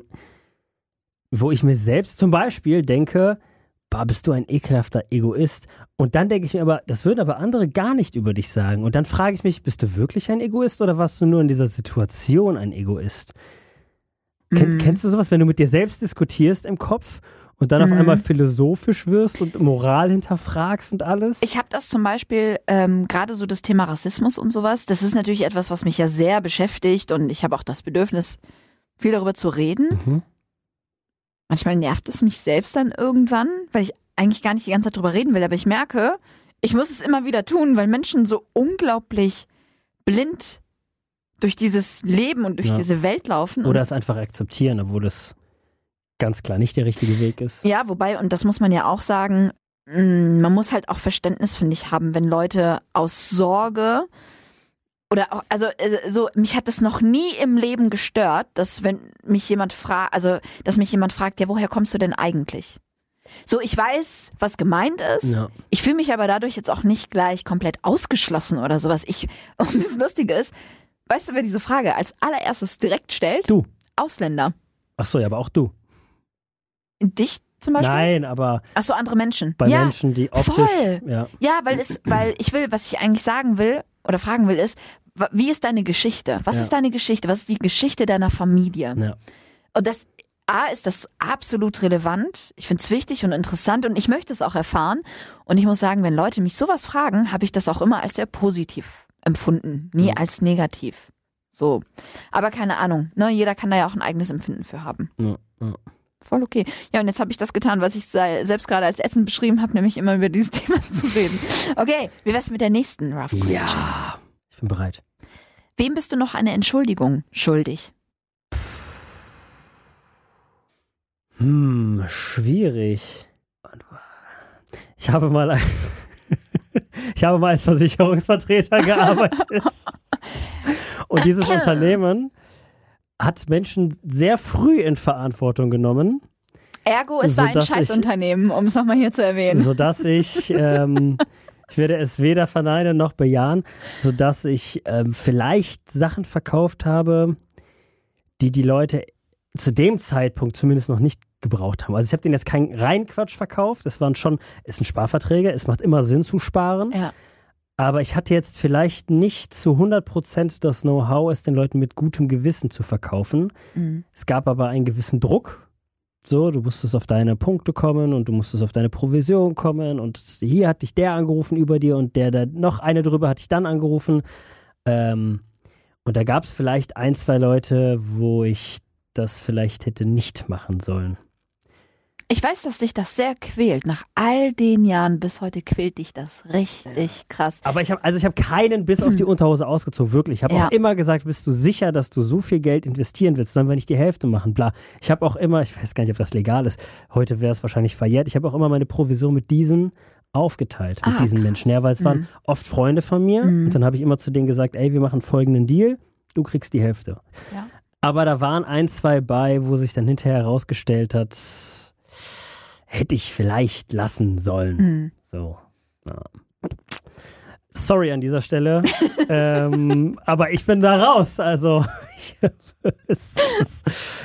wo ich mir selbst zum Beispiel denke, bah, bist du ein ekelhafter Egoist. Und dann denke ich mir aber, das würden aber andere gar nicht über dich sagen. Und dann frage ich mich, bist du wirklich ein Egoist oder warst du nur in dieser Situation ein Egoist? Ken, Mhm. Kennst du sowas, wenn du mit dir selbst diskutierst im Kopf und dann Mhm. auf einmal philosophisch wirst und Moral hinterfragst und alles? Ich habe das zum Beispiel, ähm, gerade so das Thema Rassismus und sowas, das ist natürlich etwas, was mich ja sehr beschäftigt und ich habe auch das Bedürfnis, viel darüber zu reden. Mhm. Manchmal nervt es mich selbst dann irgendwann, weil ich eigentlich gar nicht die ganze Zeit drüber reden will, aber ich merke, ich muss es immer wieder tun, weil Menschen so unglaublich blind durch dieses Leben und durch Ja. diese Welt laufen. Oder und es einfach akzeptieren, obwohl das ganz klar nicht der richtige Weg ist. ja, wobei, und das muss man ja auch sagen, mh, man muss halt auch Verständnis, finde ich, haben, wenn Leute aus Sorge oder auch, also äh, so, mich hat das noch nie im Leben gestört, dass wenn mich jemand fragt, also dass mich jemand fragt, ja, woher kommst du denn eigentlich? So, ich weiß, was gemeint ist. Ja. Ich fühle mich aber dadurch jetzt auch nicht gleich komplett ausgeschlossen oder sowas. Ich, und das Lustige ist, weißt du, wer diese Frage als allererstes direkt stellt? Du. Ausländer. Ach so, ja, aber auch du. Dich zum Beispiel? Nein, aber Ach so, andere Menschen. bei ja, Menschen, die optisch... voll. Ja. Ja, weil es, weil ich will, was ich eigentlich sagen will oder fragen will, ist, wa- wie ist deine Geschichte? Was Ja. ist deine Geschichte? Was ist die Geschichte deiner Familie? Ja. Und das A ist das absolut relevant. Ich finde es wichtig und interessant und ich möchte es auch erfahren. Und ich muss sagen, wenn Leute mich sowas fragen, habe ich das auch immer als sehr positiv empfunden, nie Mhm. als negativ. So. Aber keine Ahnung, ne? Jeder kann da ja auch ein eigenes Empfinden für haben. Ja, ja. Voll okay. Ja, und jetzt habe ich das getan, was ich se- selbst gerade als ätzend beschrieben habe, nämlich immer über dieses Thema zu reden. Okay, wie wär's mit der nächsten Rough Question? Ja, ich bin bereit. Wem bist du noch eine Entschuldigung schuldig? Hm, schwierig. Ich habe mal, ein ich habe mal als Versicherungsvertreter gearbeitet. Und dieses Unternehmen hat Menschen sehr früh in Verantwortung genommen, Ergo, es war ein Sodass ich- Scheißunternehmen, um es nochmal hier zu erwähnen. sodass ich, ähm, ich werde es weder verneinen noch bejahen, sodass ich ähm, vielleicht Sachen verkauft habe, die die Leute zu dem Zeitpunkt zumindest noch nicht gebraucht haben. Also ich habe denen jetzt keinen reinen Quatsch verkauft. Das waren schon, es sind Sparverträge, es macht immer Sinn zu sparen. Ja. Aber ich hatte jetzt vielleicht nicht zu hundert Prozent das Know-how, es den Leuten mit gutem Gewissen zu verkaufen. Mhm. Es gab aber einen gewissen Druck. So, du musstest auf deine Punkte kommen und du musstest auf deine Provision kommen und hier hat dich der angerufen über dir und der, der noch eine drüber hat dich dann angerufen. Ähm, und da gab es vielleicht ein, zwei Leute, wo ich das vielleicht hätte nicht machen sollen. Ich weiß, dass dich das sehr quält. Nach all den Jahren bis heute quält dich das richtig krass. Aber ich habe also ich habe keinen bis auf die Unterhose ausgezogen, wirklich. Ich habe Ja. auch immer gesagt, bist du sicher, dass du so viel Geld investieren willst? Sollen wir nicht die Hälfte machen? Bla. Ich habe auch immer, ich weiß gar nicht, ob das legal ist, heute wäre es wahrscheinlich verjährt, ich habe auch immer meine Provision mit diesen aufgeteilt, mit Ah, diesen krass. Menschen. Ja, weil es waren Mhm. oft Freunde von mir Mhm. und dann habe ich immer zu denen gesagt, ey, wir machen folgenden Deal, du kriegst die Hälfte. Ja. Aber da waren ein, zwei bei, wo sich dann hinterher herausgestellt hat, hätte ich vielleicht lassen sollen. Mhm. So. Ja. Sorry an dieser Stelle. ähm, aber ich bin da raus. Also, ich, es, es,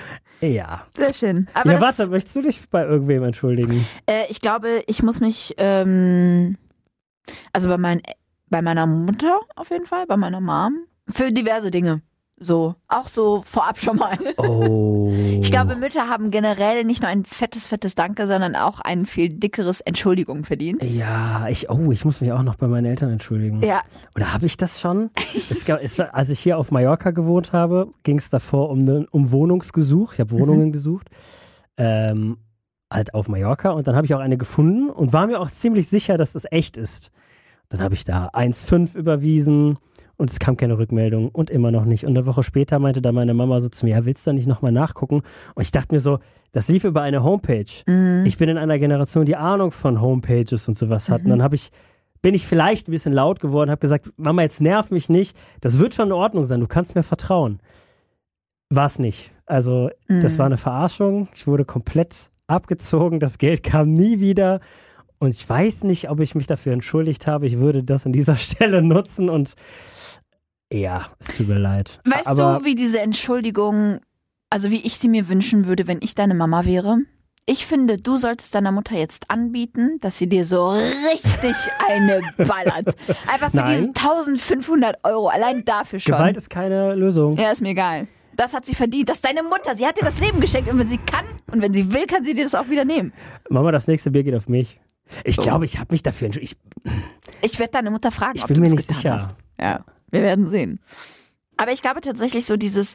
ja. Sehr schön. Aber Ja, das, warte, möchtest du dich bei irgendwem entschuldigen? äh, ich glaube, ich muss mich, ähm, also bei, mein, bei meiner Mutter auf jeden Fall, bei meiner Mom, für diverse Dinge. So, auch so vorab schon mal. Oh. Ich glaube, Mütter haben generell nicht nur ein fettes, fettes Danke, sondern auch ein viel dickeres Entschuldigung verdient. Ja, ich, oh, ich muss mich auch noch bei meinen Eltern entschuldigen. Ja, Oder habe ich das schon? es gab, es war, als ich hier auf Mallorca gewohnt habe, ging es davor um, ne, um Wohnungsgesuch. Ich habe Wohnungen Mhm. gesucht. Ähm, halt auf Mallorca. Und dann habe ich auch eine gefunden und war mir auch ziemlich sicher, dass das echt ist. Dann habe ich da eins Komma fünf überwiesen und es kam keine Rückmeldung und immer noch nicht. Und eine Woche später meinte da meine Mama so zu mir, ja, willst du da nicht nochmal nachgucken? Und ich dachte mir so, das lief über eine Homepage. Mhm. Ich bin in einer Generation, die Ahnung von Homepages und sowas hat. Und dann habe ich, bin ich vielleicht ein bisschen laut geworden, habe gesagt, Mama, jetzt nerv mich nicht. Das wird schon in Ordnung sein, du kannst mir vertrauen. War es nicht. Also das Mhm. war eine Verarschung. Ich wurde komplett abgezogen. Das Geld kam nie wieder. Und ich weiß nicht, ob ich mich dafür entschuldigt habe. Ich würde das an dieser Stelle nutzen und ja, es tut mir leid. Weißt Aber du, wie diese Entschuldigung, also wie ich sie mir wünschen würde, wenn ich deine Mama wäre? Ich finde, du solltest deiner Mutter jetzt anbieten, dass sie dir so richtig eine ballert. Einfach für Nein. diese eintausendfünfhundert Euro, allein dafür schon. Gewalt ist keine Lösung. Ja, ist mir egal. Das hat sie verdient. Das ist deine Mutter. Sie hat dir das Leben geschenkt und wenn sie kann und wenn sie will, kann sie dir das auch wieder nehmen. Mama, das nächste Bier geht auf mich. Ich So. glaube, ich habe mich dafür entschuldigt. Ich, Ich werde deine Mutter fragen, Ich ob bin du mir das nicht getan sicher. hast. Ja, wir werden sehen. Aber ich glaube tatsächlich so dieses,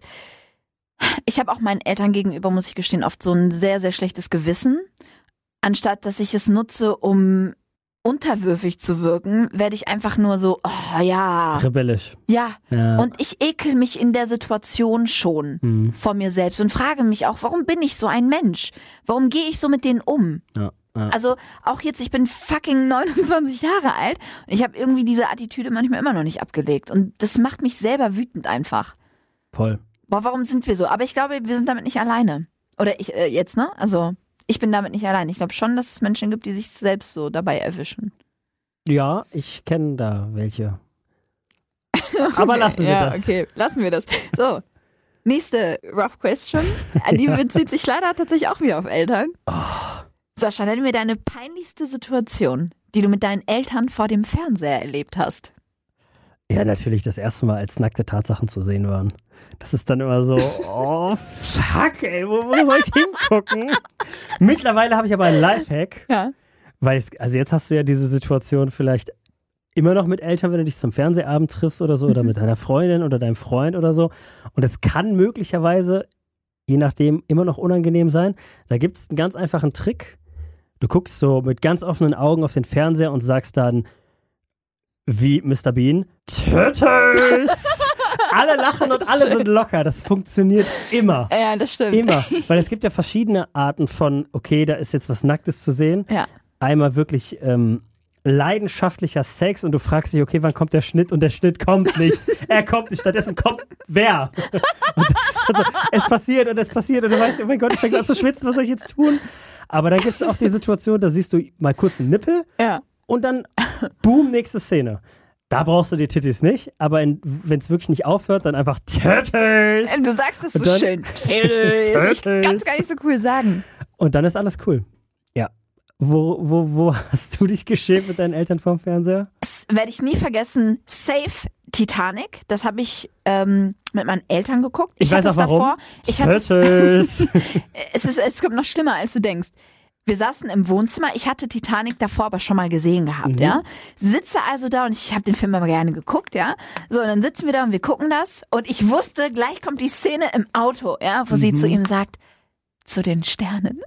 ich habe auch meinen Eltern gegenüber, muss ich gestehen, oft so ein sehr, sehr schlechtes Gewissen. Anstatt dass ich es nutze, um unterwürfig zu wirken, werde ich einfach nur so, oh ja, rebellisch. ja. Ja. Und ich ekel mich in der Situation schon Hm. vor mir selbst und frage mich auch, warum bin ich so ein Mensch? Warum gehe ich so mit denen um? Ja. Ja. Also auch jetzt, ich bin fucking neunundzwanzig Jahre alt und ich habe irgendwie diese Attitüde manchmal immer noch nicht abgelegt. Und das macht mich selber wütend einfach. Voll. Boah, warum sind wir so? Aber ich glaube, wir sind damit nicht alleine. Oder ich äh, jetzt, ne? Also ich bin damit nicht allein. Ich glaube schon, dass es Menschen gibt, die sich selbst so dabei erwischen. Ja, ich kenne da welche. Aber lassen wir ja, das. okay, lassen wir das. So, nächste Rough Question. Die bezieht sich leider tatsächlich auch wieder auf Eltern. Oh. Sascha, nenn mir deine peinlichste Situation, die du mit deinen Eltern vor dem Fernseher erlebt hast. Ja, natürlich das erste Mal, als nackte Tatsachen zu sehen waren. Das ist dann immer so, oh fuck, ey, wo, wo soll ich hingucken? Mittlerweile habe ich aber einen Lifehack, Ja. weil es, also jetzt hast du ja diese Situation vielleicht immer noch mit Eltern, wenn du dich zum Fernsehabend triffst oder so, oder mit deiner Freundin oder deinem Freund oder so. Und es kann möglicherweise, je nachdem, immer noch unangenehm sein. Da gibt es einen ganz einfachen Trick. Du guckst so mit ganz offenen Augen auf den Fernseher und sagst dann, wie Mister Bean, Turtles! Alle lachen und alle sind locker. Das funktioniert immer. Ja, das stimmt. Immer. Weil es gibt ja verschiedene Arten von, okay, da ist jetzt was Nacktes zu sehen. Ja. Einmal wirklich ähm, leidenschaftlicher Sex und du fragst dich, okay, wann kommt der Schnitt? Und der Schnitt kommt nicht. Er kommt nicht. Stattdessen kommt wer? Und das ist also, es passiert und es passiert und du weißt, oh mein Gott, ich fange an zu schwitzen, was soll ich jetzt tun? Aber dann gibt es auch die Situation, da siehst du mal kurz einen Nippel Ja. und dann, boom, nächste Szene. Da brauchst du die Titties nicht, aber wenn es wirklich nicht aufhört, dann einfach Titties. Du sagst es so dann, schön. Titties. Ich kann es gar nicht so cool sagen. Und dann ist alles cool. Ja. Wo, wo, wo hast du dich geschämt mit deinen Eltern vorm Fernseher? Das werde ich nie vergessen. Safe Titanic. Das habe ich ähm, mit meinen Eltern geguckt. Ich, ich weiß auch warum. Davor, ich Titties. es, ist, es kommt noch schlimmer, als du denkst. Wir saßen im Wohnzimmer, ich hatte Titanic davor aber schon mal gesehen gehabt, mhm. ja. Sitze also da und ich habe den Film immer gerne geguckt, ja. So, und dann sitzen wir da und wir gucken das und ich wusste, gleich kommt die Szene im Auto, ja, wo mhm. sie zu ihm sagt, zu den Sternen.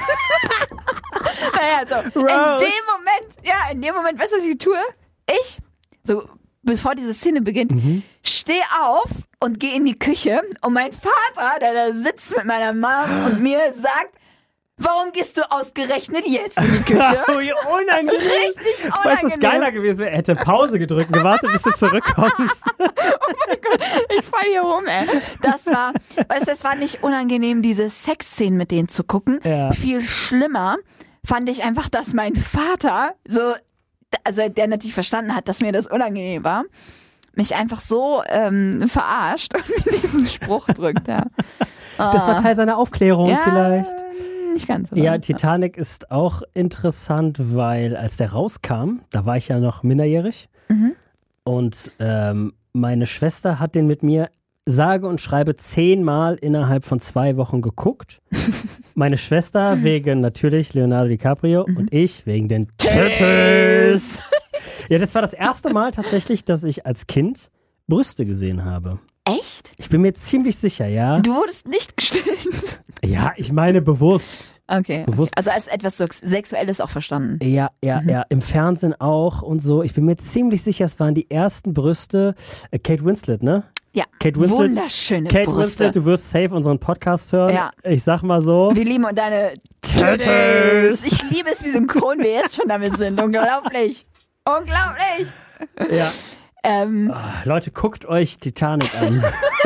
Naja, so, Rose. in dem Moment, ja, in dem Moment, weißt du, was ich tue? Ich, so, bevor diese Szene beginnt, mhm. stehe auf und gehe in die Küche und mein Vater, der da sitzt mit meiner Mom und mir sagt, warum gehst du ausgerechnet jetzt in die Küche? Oh, wie unangenehm. Richtig unangenehm. Weißt du, was geiler gewesen wäre? Er hätte Pause gedrückt und gewartet, bis du zurückkommst. Oh mein Gott, ich fall hier rum, ey. Das war, weißt du, es war nicht unangenehm, diese Sexszenen mit denen zu gucken. Ja. Viel schlimmer fand ich einfach, dass mein Vater so, also der natürlich verstanden hat, dass mir das unangenehm war, mich einfach so ähm, verarscht und mir diesen Spruch drückt, ja. Das war Teil seiner Aufklärung ja, vielleicht. Nicht ganz so. Ja, Titanic ist auch interessant, weil als der rauskam, da war ich ja noch minderjährig mhm. und ähm, meine Schwester hat den mit mir sage und schreibe zehnmal innerhalb von zwei Wochen geguckt. Meine Schwester wegen natürlich Leonardo DiCaprio mhm. und ich wegen den Titties. Ja, das war das erste Mal tatsächlich, dass ich als Kind Brüste gesehen habe. Echt? Ich bin mir ziemlich sicher, ja. Du wurdest nicht gestillt? Ja, ich meine bewusst. Okay. Bewusst. Also als etwas Sexuelles auch verstanden. Ja, ja, mhm. ja. Im Fernsehen auch und so. Ich bin mir ziemlich sicher, es waren die ersten Brüste. Äh, Kate Winslet, ne? Ja. Kate Winslet, wunderschöne Kate Brüste. Winslet, du wirst safe unseren Podcast hören. Ja. Ich sag mal so. Wir lieben deine Titties. Ich liebe es, wie synchron wir jetzt schon damit sind. Unglaublich. Unglaublich. Ja. Ähm, oh, Leute, guckt euch Titanic an.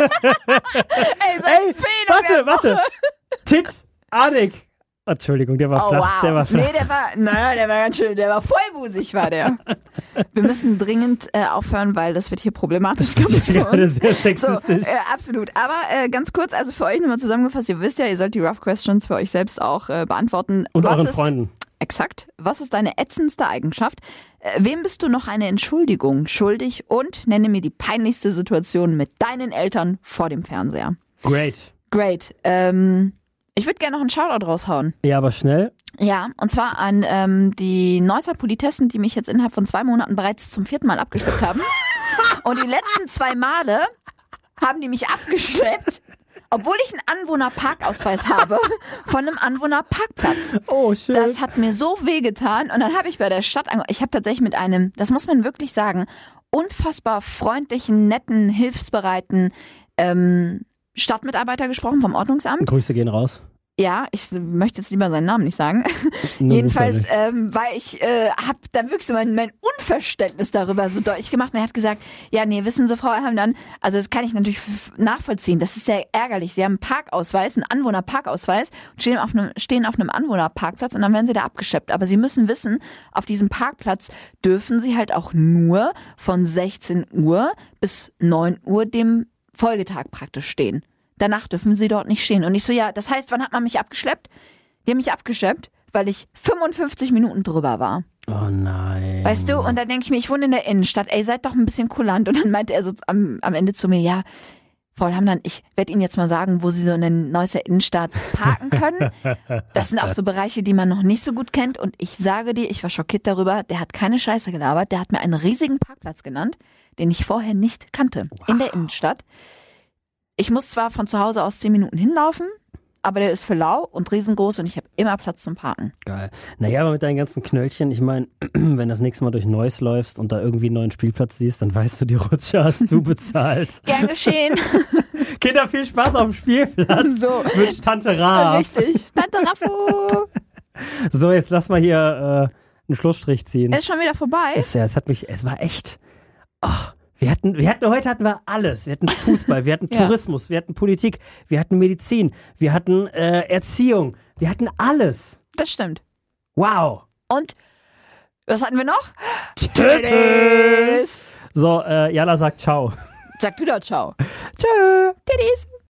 Ey, Ey warte, warte. Titanic. Oh, Entschuldigung, der war oh, flach. Wow. Der war flach. Nee, der war, naja, der war ganz schön, der war vollbusig, war der. Wir müssen dringend äh, aufhören, weil das wird hier problematisch, glaube ich, für uns. Sehr sexistisch. So, äh, absolut. Aber äh, ganz kurz, also für euch nochmal zusammengefasst, ihr wisst ja, ihr sollt die Rough Questions für euch selbst auch äh, beantworten. Und Was euren ist, Freunden. Exakt. Was ist deine ätzendste Eigenschaft? Äh, wem bist du noch eine Entschuldigung schuldig? Und nenne mir die peinlichste Situation mit deinen Eltern vor dem Fernseher. Great. Great. Ähm, ich würde gerne noch einen Shoutout raushauen. Ja, aber schnell. Ja, und zwar an ähm, die Neusser Politessen, die mich jetzt innerhalb von zwei Monaten bereits zum vierten Mal abgeschleppt haben. Und die letzten zwei Male haben die mich abgeschleppt, obwohl ich einen Anwohnerparkausweis habe, von einem Anwohnerparkplatz. Oh, schön. Das hat mir so wehgetan. Und dann habe ich bei der Stadt, ange- ich habe tatsächlich mit einem, das muss man wirklich sagen, unfassbar freundlichen, netten, hilfsbereiten ähm, Stadtmitarbeiter gesprochen vom Ordnungsamt. Grüße gehen raus. Ja, ich möchte jetzt lieber seinen Namen nicht sagen. Jedenfalls, ähm, weil ich äh, habe dann wirklich so mein, mein Unverständnis darüber so deutlich gemacht. Und er hat gesagt, ja, nee, wissen Sie, Frau Herrmann, also das kann ich natürlich f- nachvollziehen. Das ist sehr ärgerlich. Sie haben einen Parkausweis, einen Anwohnerparkausweis und stehen auf einem, stehen auf einem Anwohnerparkplatz und dann werden Sie da abgeschleppt. Aber Sie müssen wissen, auf diesem Parkplatz dürfen Sie halt auch nur von sechzehn Uhr bis neun Uhr dem Folgetag praktisch stehen. Danach dürfen sie dort nicht stehen. Und ich so, ja, das heißt, wann hat man mich abgeschleppt? Die haben mich abgeschleppt, weil ich fünfundfünfzig Minuten drüber war. Oh nein. Weißt du, und da denke ich mir, ich wohne in der Innenstadt, ey, seid doch ein bisschen kulant. Und dann meinte er so am, am Ende zu mir, ja, Frau Hamdan, ich werde Ihnen jetzt mal sagen, wo Sie so in der Neusser Innenstadt parken können. Das sind auch so Bereiche, die man noch nicht so gut kennt. Und ich sage dir, ich war schockiert darüber, der hat keine Scheiße gelabert. Der hat mir einen riesigen Parkplatz genannt, den ich vorher nicht kannte, wow. In der Innenstadt. Ich muss zwar von zu Hause aus zehn Minuten hinlaufen, aber der ist für lau und riesengroß und ich habe immer Platz zum Parken. Geil. Naja, aber mit deinen ganzen Knöllchen, ich meine, wenn du das nächste Mal durch Neuss läufst und da irgendwie einen neuen Spielplatz siehst, dann weißt du, die Rutsche hast du bezahlt. Gern geschehen. Kinder, viel Spaß auf dem Spielplatz. So. Mit Tante Raff. Richtig. Tante Raffu. So, jetzt lass mal hier äh, einen Schlussstrich ziehen. Ist schon wieder vorbei. Es, ja, es hat mich, es war echt, ach, Wir hatten, wir hatten, heute hatten wir alles. Wir hatten Fußball, wir hatten ja. Tourismus, wir hatten Politik, wir hatten Medizin, wir hatten äh, Erziehung, wir hatten alles. Das stimmt. Wow. Und was hatten wir noch? Titties. So, äh, Jalla sagt ciao. Sag du doch ciao. Tschö. Titties.